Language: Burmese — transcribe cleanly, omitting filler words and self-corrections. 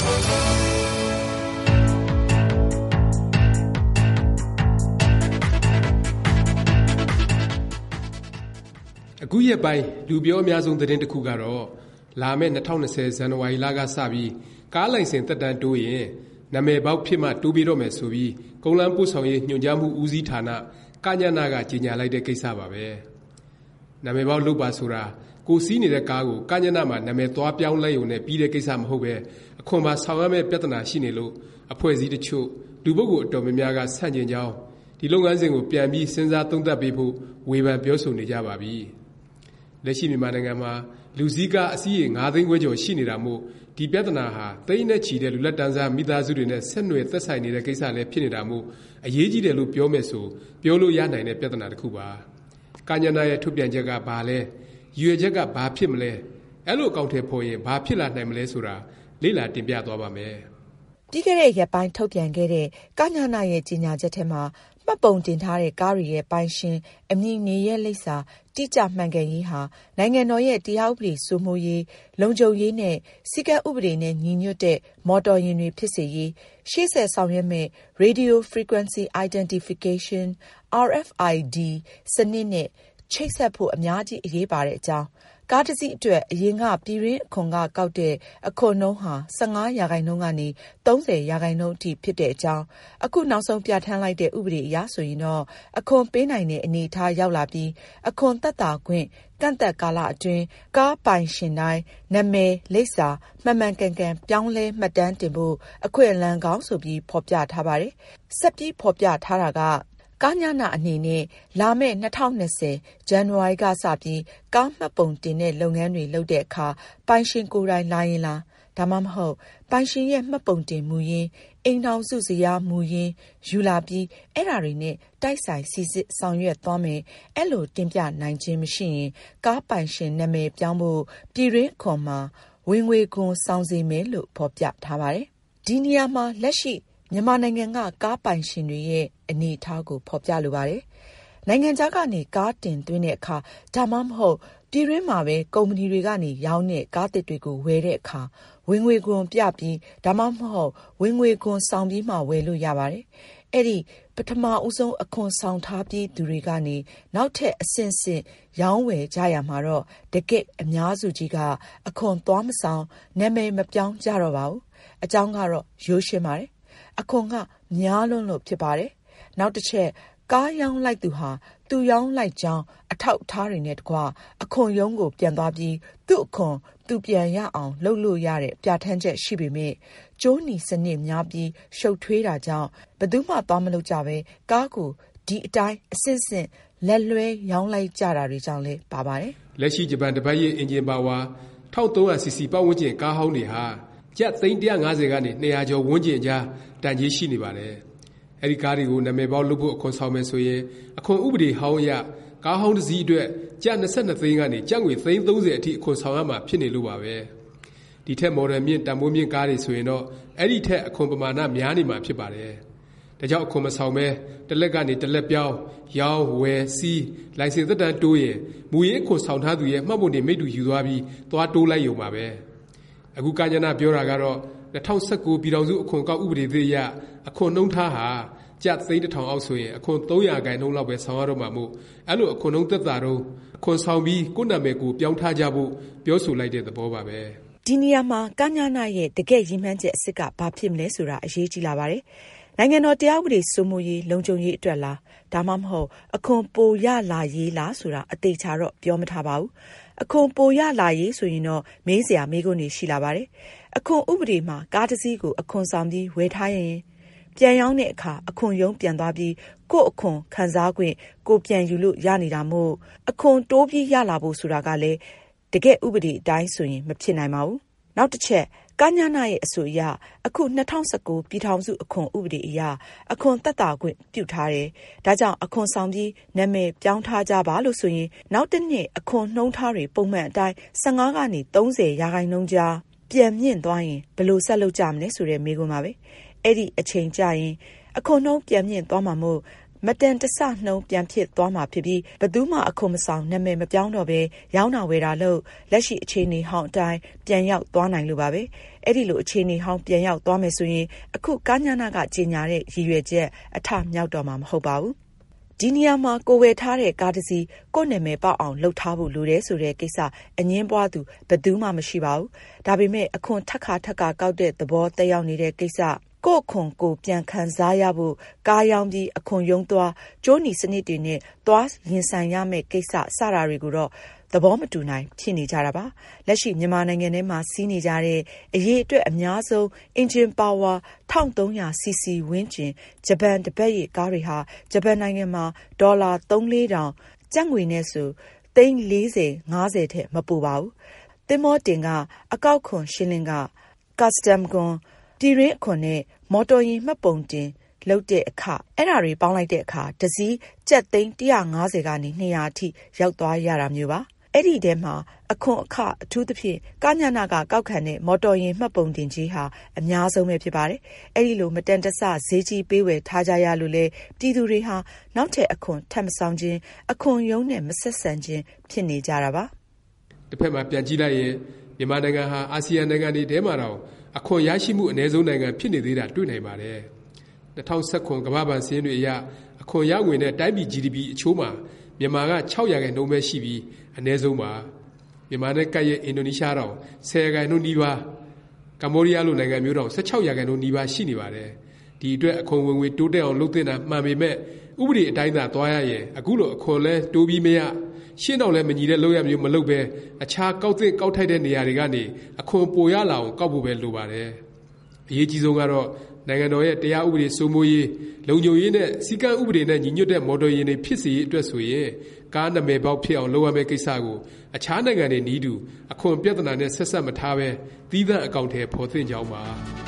အခုရက်ပိုင်းလူပြောအများဆုံးသတင်းတစ်ခုကတော့လာမယ့်2020ဇန်နဝါရီလကစပြီးကားလိုင်စင်သက်တမ်းတိုးရင်နာမည်ပေါက်ဖြစ်မှတိုးပြီးတော့မယ်ဆိုပြီးကုန်လမ်းပို့ဆောင်ရေးညွှန်ကြားမှုဦးစီးဌာနကညနာကကြေညာလိုက်တဲ့ကိစ္စပါပဲနာမည်ပေါက်လုပ်ပါဆိုတာကိုစီးနေတဲ့ကားကိုကညနာမှာနာမည်သွားပြောင်းလဲရုံနဲ့ပြီးတဲ့ကိစ္စမဟုတ်ပဲအခွန်ပါဆောင်ရမယ့်ပြဿနာရှိနေလို့အဖွဲ့အစည်းတချို့လူပုဂ္ဂိုလ်အတော်များများကဆန့်ကျင်ကြောင်းဒီလုပ်ငန်းစဉ်ကိုပြန်ပြီးစဉ်းစားသုံးသပ်ပေးဖို့ဝေဖန်ပြောဆိုနေကြပါပြီလက်ရှိမြန်မာနိုင်ငံမှာလူစည်းကားအစီးရေ9သိန်းခွဲကျော်ရှိနေတာမို့ဒီပြဿနာဟာသိန်းနဲ့ချီတဲ့လူလက်တန်းစားမိသားစုတွေနဲ့ဆက်နွယ်သက်ဆိုင်နေတဲ့ကိစ္စလည်းဖြစ်နေတာမို့အရေးကြီးတယ်လို့ပြောမယ်ဆိုပြောလို့ရနိုင်တဲ့ပြဿနာတစ်ခုပါကညနာရဲ့ထုတ်ပြန်ချက်ကဘာလဲရွေချက်ကဘာဖြစ်မလဲအဲ့လိုအကောင့်ထဲပေါ်ရင်ဘာဖြစ်လာနိုင်မလဲဆိုတာလေ့လာတင်ပြသွားပါမယ်ပြီးခဲ့တဲ့ရက်ပိုင်းထုတ်ပြန်ခဲ့တဲ့ကညနာရဲ့ကြေညာချက်ထဲမှာမှတ်ပုံတင်ထားတဲ့ကားတွေရဲ့ပိုင်ရှင်အမည်နေရက်လိပ်စာတိကျမှန်ကန်ရေးဟာနိုင်ငံတော်ရဲ့တရားဥပဒေစိုးမိုးရေးလုံခြုံရေးနဲ့စည်းကမ်းဥပဒေနဲ့ညီညွတ်တဲ့မော်တော်ယာဉ်တွေဖြစ်စေရေးရှေ့ဆက်ဆောင်ရွက်မဲ့ Radio Frequency Identification RFID စနစ်နဲ့ချိတ်ဆက်ဖို့အများကြီးအရေးပါတဲ့အကြောင်းကားတစ်စီးအတွက်အရင်ကပြည်ရင်းအခွန်ကကောက်တဲ့အခွန်နှုန်းဟာ 15% ကနေ 30% အထိဖြစ်တဲ့အကြောင်းအခုနောက်ဆုံးပြဋ္ဌာန်းလိုက်တဲ့ဥပဒေအရဆိုရင်တော့အခွန်ပေးနိုင်တဲ့အနေအထားရောက်လာပြီးအခွန်သက်သာခွင့်ကန့်သက်ကာလအတွင်းကားပိုင်ရှင်တိုင်းနာမည်လိပ်စာမှန်မှန်ကန်ကန်ပြောင်းလဲမှတ်တမ်းတင်ဖို့အခွင့်အလမ်းကောင်းဆိုပြီးဖော်ပြထားပါတယ်ဆက်ပြီးဖော်ပြထားတာကကညနာအနေနဲ့လာမယ့်2020ဇန်နဝါရီကစပြီးကားမှတ်ပုံတင်တဲ့လုပ်ငန်းတွေလုပ်တဲ့အခါပိုင်ရှင်ကိုယ်တိုင်လာရင်လားဒါမှမဟုတ်ပိုင်ရှင်ရဲ့မှတ်ပုံတင်မူရင်းအိမ်ထောင်စုဇယားမူရင်းယူလာပြီးအဲ့ဒါတွေနဲ့တိုက်ဆိုင်စီစစ်ဆောင်ရွက်သွားမယ်အဲ့လိုတင်ပြနိုင်ခြင်းမရှိရင်ကားပိုင်ရှင်နာမည်ပြောင်းဖို့ပြည်ရင်းခွန်မှာဝင်ငွေခွန်ဆောင်စေမယ်လို့ဖော်ပြထားပါတယ်ဒီနေရာမှာလက်ရှိမြန်မာနိုင်ငံကကားပိုင်ရှင်တွေရဲ့အနေအထားကိုဖော်ပြလိုပါတယ်။နိုင်ငံခြားကနေကားတင်သွင်းတဲ့အခါဒါမှမဟုတ်ပြည်တွင်းမှာပဲကုမ္ပဏီတွေကနေရောင်းတဲ့ကားသစ်တွေကိုဝယ်တဲ့အခါဝင်ငွေခွန်ပြပြီးဒါမှမဟုတ်ဝင်ငွေခွန်ဆောင်ပြီးမှဝယ်လို့ရပါတယ်။အဲ့ဒီပထမဦးဆုံးအခွန်ဆောင်ထားပြီးသူတွေကနေနောက်ထပ်အဆင့်ဆင့်ရောင်းဝယ်ကြရမှာတော့တကယ့်အများစုကြီးကအခွန်သွားမဆောင်နာမည်မပြောင်းကြတော့ပါဘူး။အကြောင်းကတော့ရိုးရှင်းပါတယ်။အခွန်ကများလွန်းလို့ဖြစ်ပါတယ်။နောက်တစ်ချက်ကားရောင်းလိုက်သူဟာသူရောင်းလိုက်ကြောင်းအထောက်အထားတွေနဲ့တကွအခွန်ရုံးကိုပြန်သွားပြီးသူ့အခွန်သူပြန်ရအောင်လုပ်လို့ရတဲ့ပြဋ္ဌာန်းချက်ရှိပေမဲ့ကျိုးနီစနစ်များပြီးရှုပ်ထွေးတာကြောင့်ဘယ်သူမှသွားမလုပ်ကြပဲကားကိုဒီအတိုင်းအစစ်စစ်လက်လွဲရောင်းလိုက်ကြတာတွေကြောင့်လည်းပါပါတယ်။လက်ရှိဂျပန်တပတ်ရဲ့အင်ဂျင်ပါဝါ 1300cc ပတ်ဝန်းကျင်ကားဟောင်းတွေဟာကျပ်သိန်း150ကနေ200ကျော်ဝန်းကျင်ကြားတန်ကြီးရှိနေပါတယ်။အဲဒီကားတွေကိုနာမည်ပေါက်လုပ်ဖို့အခွန်ဆောင်မယ်ဆိုရင်အခွန်ဥပဒေဟောင်းအရကားဟောင်းတစ်စီးအတွက်ကျပ်22သိန်းကနေကျပ်ငွေသိန်း30အထိအခွန်ဆောင်ရမှာဖြစ်နေလို့ပါပဲ။ဒီထက်မော်ဒယ်မြင့်တန်ဖိုးမြင့်ကားတွေဆိုရင်တော့အဲ့ဒီထက်အခွန်ပမာဏများနေမှာဖြစ်ပါတယ်။ဒါကြောင့်အခွန်မဆောင်ပဲတစ်လက်ကနေတစ်လက်ပြောင်းရောင်းဝယ်စီးလိုင်စင်သက်တမ်းတိုးရင်မူရင်းအခွန်ဆောင်ထားသူရဲ့မှတ်ပုံတင်မိတ္တူယူသွားပြီးသွားတိုးလိုက်ရုံပါပဲ။အခုကညနာပြောတာကတော့2019ပြည်ထောင်စုအခွန်ကောက်ဥပဒေသစ်အရအခွန်နှုန်းထားဟာကျပ်သိန်း1000အောက်ဆိုရင်အခွန်300% လောက်ပဲဆောင်ရတော့မှာမို့အဲ့လိုအခွန်နှုန်းသက်သာတော့အခွန်ဆောင်ပြီးကိုယ့်နာမည်ကိုပြောင်းထားကြဖို့ပြောဆိုလိုက်တဲ့သဘောပါပဲဒီနေရာမှာကညနာရဲ့တကယ့်ရည်မှန်းချက်အစစ်ကဘာဖြစ်မလဲဆိုတာအရေးကြီးလာပါတယ်နိုင်ငံတော်တရားဥပဒေစိုးမိုးရေးလုံခြုံရေးအတွက်လားဒါမှမဟုတ်အခွန်ပိုရလာရေးလားဆိုတာအသေးချာတော့ပြောမထားပါဘူးအခွန်ပိုရလာရေးဆိုရင်တော့မေးစရာမေးခွန်းတွေရှိလာပါတယ်အခွန်ဥပဒေမှာကားတစ်စီးကိုအခွန်ဆောင်ပြီးဝယ်ထားရင်ပြန်ရောင်းတဲ့အခါအခွန်ရုံးပြန်သွားပြီးကို့အခွန်ခံစားခွင့်ကိုပြန်ယူလို့ရနေတာမို့အခွန်တိုးပြီးရလာဖို့ဆိုတာကလည်းတကယ်ဥပဒေအတိုင်းဆိုရင်မဖြစ်နိုင်ပါဘူးနောက်တစ်ချက်ကညနာရဲ့အဆိုအရအခု2019ပြည်ထောင်စုအခွန်ဥပဒေအရအခွန်သက်သာခွင့်ပြုထားတယ်ဒါကြောင့်အခွန်ဆောင်ပြီးနာမည်ပြောင်းထားကြပါလို့ဆိုရင်နောက်တစ်နှစ်အခွန်နှုန်းထားတွေပုံမှန်အတိုင်း15ကနေ30% ကြားပြန်မြင့်သွားရင်ဘယ်လိုဆက်လုပ်ကြမလဲဆိုတဲ့မေးခွန်းပါပဲအဲ့ဒီအချိန်ကြရင်အခွန်နှုန်းပြန်မြင့်သွားမှာမို့မတန်တဆနှုံးပြန်ဖြစ်သွားမှာဖြစ်ပြီးဘယ်သူမှအခွန်မဆောင်နာမည်မပြောင်းတော့ပဲရောင်းတာဝယ်တာလို့လက်ရှိအခြေအနေဟောင်းအတိုင်းပြန်ရောက်သွားနိုင်လို့ပါပဲအဲ့ဒီလိုအခြေအနေဟောင်းပြန်ရောက်သွားမယ်ဆိုရင်အခုကညနာကကြေညာတဲ့ရည်ရွယ်ချက်အထမြောက်တော့မှာမဟုတ်ပါဘူးဒီနေရာမှာကိုဝယ်ထားတဲ့ကားတစ်စီးကိုယ့်နာမည်ပေါက်အောင်လုပ်ထားဖို့လိုတယ်ဆိုတဲ့ကိစ္စအငင်းပွားသူဘယ်သူမှမရှိပါဘူးဒါပေမဲ့အခွန်ထက်ခါကောက်တဲ့သဘောတက်ရောက်နေတဲ့ကိစ္စကိုယ့်အခွန်ကိုပြန်ခံစားရဖို့ကားရောင်းပြီးအခွန်ယုံသွားကျိုးနီစနစ်တွေနဲ့သွားရင်ဆိုင်ရမယ့်ကိစ္စစတာတွေကိုတော့သဘောမတူနိုင်ဖြစ်နေကြတာပါလက်ရှိမြန်မာနိုင်ငံထဲမှာစီးနေကြတဲ့အရေးအတွက်အများဆုံး engine power 1300cc ဝန်းကျင်ဂျပန်တပတ်ရဲ့ကားတွေဟာဂျပန်နိုင်ငံမှာဒေါ်လာ3-4တောင်ကျပ်ငွေနဲ့ဆို$40-50ထက်မပိုပါဘူးသင်္ဘောတင်ကအကောက်ခွန်ရှင်းလင်းက custom ခွန်ပြည်ရင်းအခွန်နဲ့မော်တော်ယာဉ်မှတ်ပုံတင်လုပ်တဲ့အခအဲ့ဒါတွေပေါင်းလိုက်တဲ့အခါတစ်စီးကျပ်$150ကနေ$200အထိရောက်သွားရတာမျိုးပါအဲ့ဒီထဲမှာအခွန်အခအထူးသဖြင့်ကညနာကကောက်ခံတဲ့မော်တော်ယာဉ်မှတ်ပုံတင်ကြီးဟာအများဆုံးပဲဖြစ်ပါတယ်အဲ့ဒီလိုမတန်တဆဈေးကြီးပေးဝယ်ထားကြရလို့လေပြည်သူတွေဟာနောက်ထပ်အခွန်ထပ်မဆောင်ခြင်းအခွန်ရုံးနဲ့မဆက်ဆံခြင်းဖြစ်နေကြတာပါတစ်ဖက်မှာပြန်ကြည့်လိုက်ရင်မြန်မာနိုင်ငံဟာအာဆီယံနိုင်ငံတွေထဲမှာတော့အခွန်ရရှိမှုအနည်းဆုံးနိုင်ငံဖြစ်နေသေးတာတွေ့နိုင်ပါတယ်2019ကမ္ဘာ့ဘဏ်စာရင်းတွေအရအခွန်ရငွေနဲ့တိုင်းပြည် GDP အချိုးမှာမြန်မာက6%ပဲရှိပြီးအနည်းဆုံးပါမြန်မာနဲ့ကပ်ရဲ့အင်ဒိုနီးရှားတော့10%နီးပါးကမ္ဘောဒီးယားလိုနိုင်ငံမျိုးတော့16%နီးပါးရှိနေပါတယ်ဒီအတွက်အခွန်ဝင်ငွေတိုးတက်အောင်လုပ်သင့်တာမှန်ပေမဲ့ဥပဒေအတိုင်းသာသွားရရင်အခုလိုအခွန်လဲတိုးပြီးမရရှင်းတော့လဲမညီတဲ့လုပ်ရမျိုးမလုပ်ပဲအခြားကောက်သင့်ကောက်ထိုက်တဲ့နေရာတွေကနေအခွန်ပိုရလာအောင်ကောက်ဖို့ပဲလိုပါတယ်အရေးကြီးဆုံးကတော့နိုင်ငံတော်ရဲ့တရားဥပဒေစိုးမိုးရေးလုံခြုံရေးနဲ့စည်းကမ်းဥပဒေနဲ့ညီညွတ်တဲ့မော်တော်ယာဉ်တွေဖြစ်စေရေးအတွက်ဆိုရင်ကားနာမည်ပေါက်ဖြစ်အောင်လုပ်ရမယ့်ကိစ္စကိုအခြားနိုင်ငံတွေနည်းတူအခွန်ပြဿနာနဲ့ဆက်ဆက်မထားပဲသီးသန့်အကောင့်ထဲပေါ်သင့်ကြောင်းပါ